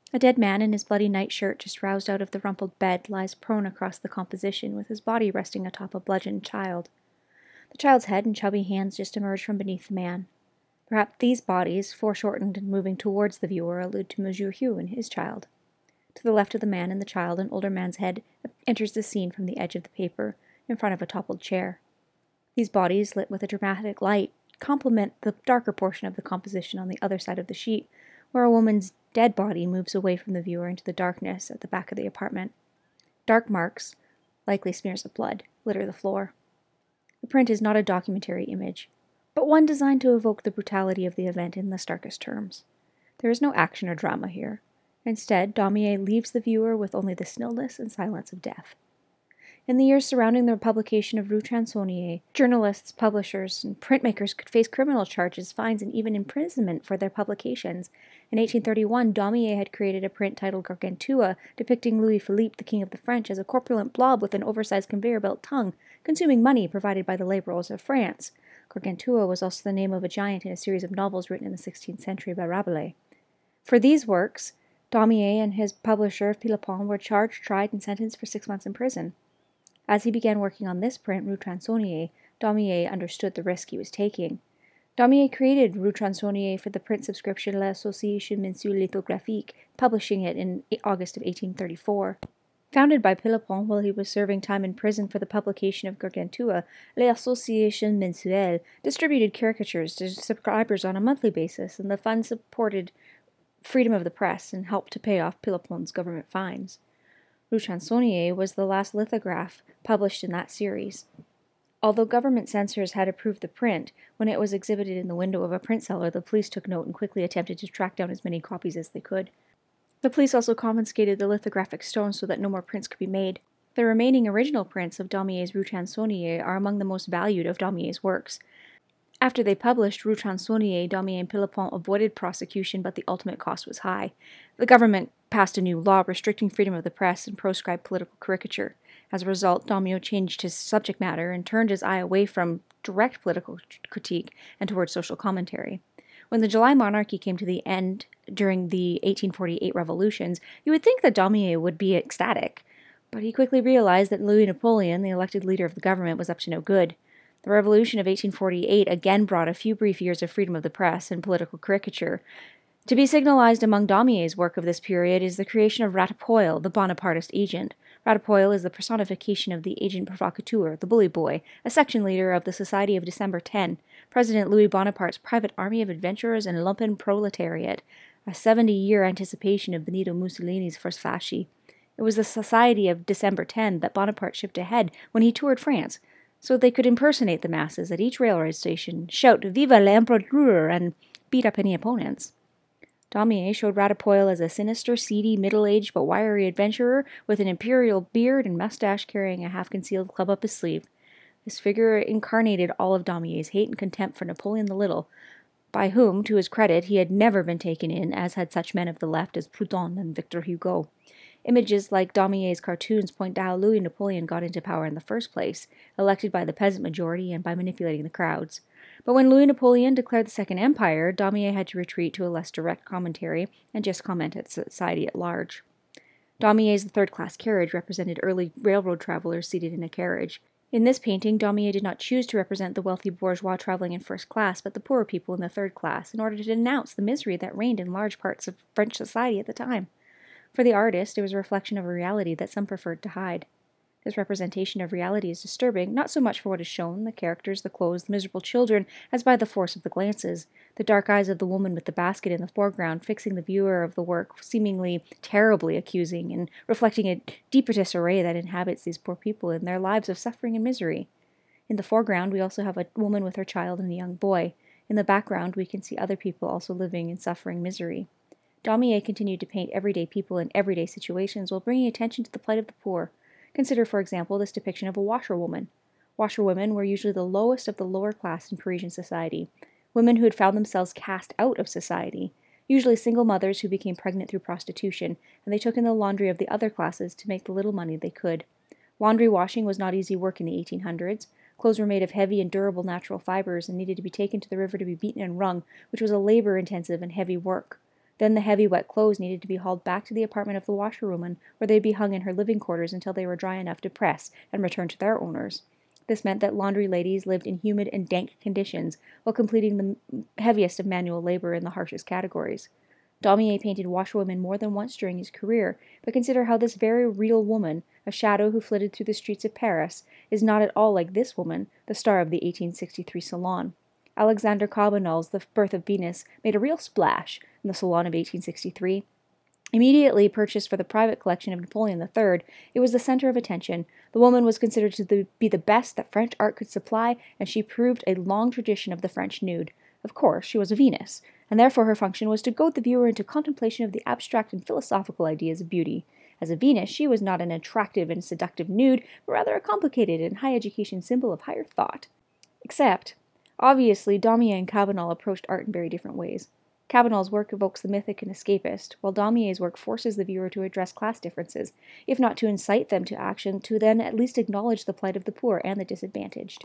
A dead man in his bloody nightshirt, just roused out of the rumpled bed, lies prone across the composition, with his body resting atop a bludgeoned child. The child's head and chubby hands just emerge from beneath the man. Perhaps these bodies, foreshortened and moving towards the viewer, allude to Monsieur Hugh and his child. To the left of the man and the child, an older man's head enters the scene from the edge of the paper, in front of a toppled chair. These bodies, lit with a dramatic light, complement the darker portion of the composition on the other side of the sheet, where a woman's dead body moves away from the viewer into the darkness at the back of the apartment. Dark marks, likely smears of blood, litter the floor. The print is not a documentary image, but one designed to evoke the brutality of the event in the starkest terms. There is no action or drama here. Instead, Daumier leaves the viewer with only the stillness and silence of death. In the years surrounding the publication of Rue Transonnier, journalists, publishers, and printmakers could face criminal charges, fines, and even imprisonment for their publications. In 1831, Daumier had created a print titled Gargantua, depicting Louis Philippe, the King of the French, as a corpulent blob with an oversized conveyor-belt tongue, consuming money provided by the laborers of France. Gargantua was also the name of a giant in a series of novels written in the 16th century by Rabelais. For these works, Daumier and his publisher, Philippon, were charged, tried, and sentenced for 6 months in prison. As he began working on this print, Rue Transonnier, Daumier understood the risk he was taking. Daumier created Rue Transonnier for the print subscription L'Association Mensuelle Lithographique, publishing it in August of 1834. Founded by Philippon while he was serving time in prison for the publication of Gargantua, L'Association Mensuelle distributed caricatures to subscribers on a monthly basis, and the fund supported freedom of the press and helped to pay off Philippon's government fines. Rue Transonnier was the last lithograph published in that series. Although government censors had approved the print, when it was exhibited in the window of a print seller, the police took note and quickly attempted to track down as many copies as they could. The police also confiscated the lithographic stones so that no more prints could be made. The remaining original prints of Daumier's Rue Transonnier are among the most valued of Daumier's works. After they published Rue Transonnier, Daumier and Philippon avoided prosecution, but the ultimate cost was high. The government passed a new law restricting freedom of the press and proscribed political caricature. As a result, Daumier changed his subject matter and turned his eye away from direct political critique and towards social commentary. When the July monarchy came to the end during the 1848 revolutions, you would think that Daumier would be ecstatic, but he quickly realized that Louis Napoleon, the elected leader of the government, was up to no good. The Revolution of 1848 again brought a few brief years of freedom of the press and political caricature. To be signalized among Daumier's work of this period is the creation of Ratipoil, the Bonapartist agent. Ratipoil is the personification of the agent provocateur, the bully boy, a section leader of the Society of December 10, President Louis Bonaparte's private army of adventurers and lumpen proletariat, a 70-year anticipation of Benito Mussolini's First Fasci. It was the Society of December 10 that Bonaparte shipped ahead when he toured France, so they could impersonate the masses at each railroad station, shout "Viva l'Empereur!" and beat up any opponents. Daumier showed Ratipoil as a sinister, seedy, middle-aged but wiry adventurer with an imperial beard and mustache carrying a half-concealed club up his sleeve. This figure incarnated all of Daumier's hate and contempt for Napoleon the Little, by whom, to his credit, he had never been taken in, as had such men of the left as Proudhon and Victor Hugo. Images like Daumier's cartoons point to how Louis Napoleon got into power in the first place, elected by the peasant majority and by manipulating the crowds. But when Louis Napoleon declared the Second Empire, Daumier had to retreat to a less direct commentary and just comment at society at large. Daumier's third-class carriage represented early railroad travelers seated in a carriage. In this painting, Daumier did not choose to represent the wealthy bourgeois traveling in first class, but the poorer people in the third class, in order to denounce the misery that reigned in large parts of French society at the time. For the artist, it was a reflection of a reality that some preferred to hide. This representation of reality is disturbing, not so much for what is shown, the characters, the clothes, the miserable children, as by the force of the glances, the dark eyes of the woman with the basket in the foreground, fixing the viewer of the work, seemingly terribly accusing, and reflecting a deeper disarray that inhabits these poor people in their lives of suffering and misery. In the foreground, we also have a woman with her child and a young boy. In the background, we can see other people also living in suffering misery. Daumier continued to paint everyday people in everyday situations while bringing attention to the plight of the poor. Consider, for example, this depiction of a washerwoman. Washerwomen were usually the lowest of the lower class in Parisian society, women who had found themselves cast out of society, usually single mothers who became pregnant through prostitution, and they took in the laundry of the other classes to make the little money they could. Laundry washing was not easy work in the 1800s. Clothes were made of heavy and durable natural fibers and needed to be taken to the river to be beaten and wrung, which was a labor-intensive and heavy work. Then the heavy, wet clothes needed to be hauled back to the apartment of the washerwoman, where they'd be hung in her living quarters until they were dry enough to press and return to their owners. This meant that laundry ladies lived in humid and dank conditions while completing the heaviest of manual labor in the harshest categories. Daumier painted washerwomen more than once during his career, but consider how this very real woman, a shadow who flitted through the streets of Paris, is not at all like this woman, the star of the 1863 Salon. Alexander Cabanel's The Birth of Venus made a real splash in the Salon of 1863. Immediately purchased for the private collection of Napoleon III, it was the center of attention. The woman was considered to be the best that French art could supply, and she proved a long tradition of the French nude. Of course, she was a Venus, and therefore her function was to goad the viewer into contemplation of the abstract and philosophical ideas of beauty. As a Venus, she was not an attractive and seductive nude, but rather a complicated and high-education symbol of higher thought. Except, obviously, Daumier and Cabanel approached art in very different ways. Cabanel's work evokes the mythic and escapist, while Daumier's work forces the viewer to address class differences, if not to incite them to action, to then at least acknowledge the plight of the poor and the disadvantaged.